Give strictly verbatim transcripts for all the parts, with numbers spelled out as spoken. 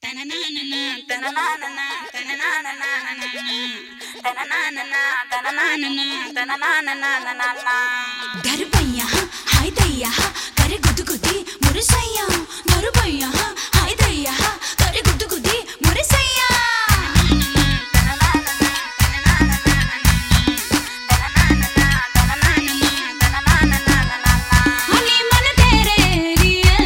दरबैया हाय दैया करे गुदगुदी मोरे सैया दरबैया हाय दैया करे गुदगुदी मोरे सैया हनी मन तेरे लिए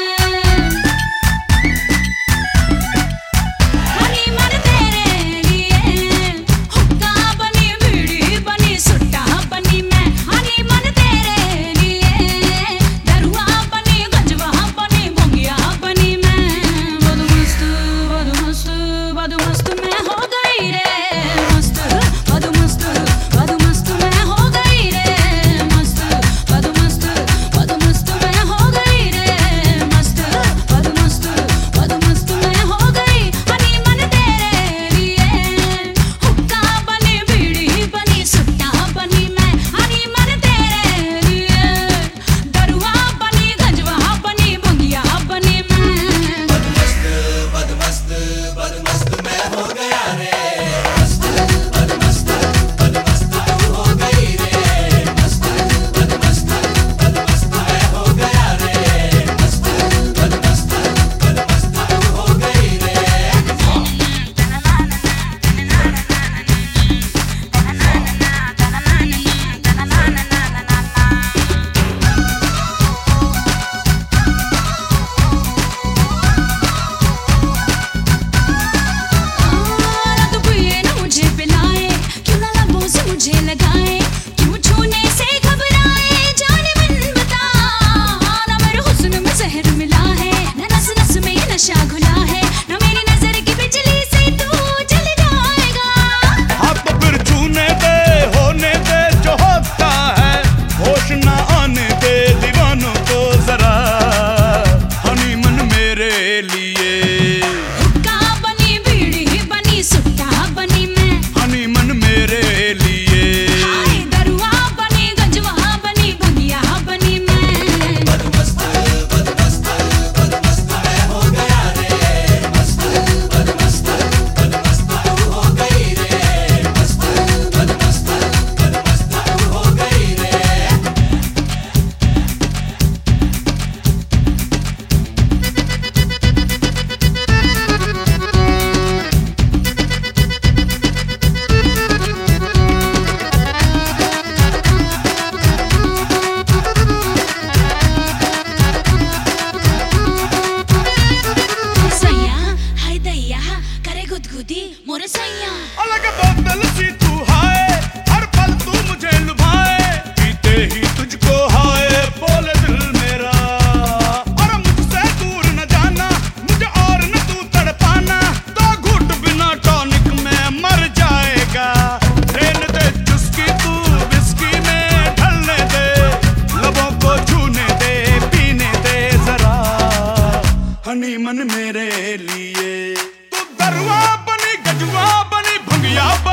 हनी मन तेरे लिए हुक्का बनी बीड़ी बनी सुट्टा बनी मैं हनी मन तेरे लिए दरुआ बनी गंजवा बनी भोंगिया बनी मैं बदु मस्त बदु मस्त बदु मस्त मैं हो गई रे मस्त बदु मस्त बदु मस्त मैं हो गई रे मस्त बदु मस्त बदु मस्त मैं हो गई रे मस्त बदु मस्त बदु मस्त मैं हो गई हनी मन तेरे लिए हुक्का बनी बीड़ी बनी सुट्टा बनी मैं हनी मन तेरे लिए दरुआ बनी गंजवा बनी भंगिया बनी मैं बदमस्त बदमस्त मैं हो गया रे मस्त बदमस्त बदमस्त तू हो गई रे मस्त बदमस्त बदमस्त मैं हो गया रे मस्त बदमस्त बदमस्त तू हो गई रे रात पिए ना मुझे पिलाए क्यों ना लबों से मुझे लगाए क्यों छूने से घबराए जाने मन बता ना मेरे हुस्न में जहर मिला है ना नस नस में ये नशा घुला है ना मेरी नजर की बिजली से तू जल जाएगा अब फिर छूने दे होने दे जो होता है होश ना आने दे दीवानों को जरा हनी मन मेरे लिए हुक्का बनी बीड़ी बनी सुट्टा बनी मैं हनी मन मेरे लिए हाय दरुआ बनी गंजवा बनी भंगिया बनी मैं बदमस्त बदमस्त बदमस्त मैं हो गया रे मस्त बदमस्त बदमस्त तू हो गई रे मस्त बदमस्त बदमस्त तू हो गई रे सैया हाय दैया करे गुदगुदी मोरे सैया अलग बोतल सी तू हाय हर पल तू मुझे लुभाए पीते ही तुझको हाय बोले दिल मेरा और मुझसे दूर न जाना मुझे और न तू तड़पाना दो घूट बिना टॉनिक में मर जाएगा रहने दे चुस्की तू विस्की में ढलने दे लबों को छूने दे पीने दे जरा हनी मन मेरे लिए तू दरुआ बनी गजवा बनी भंगिया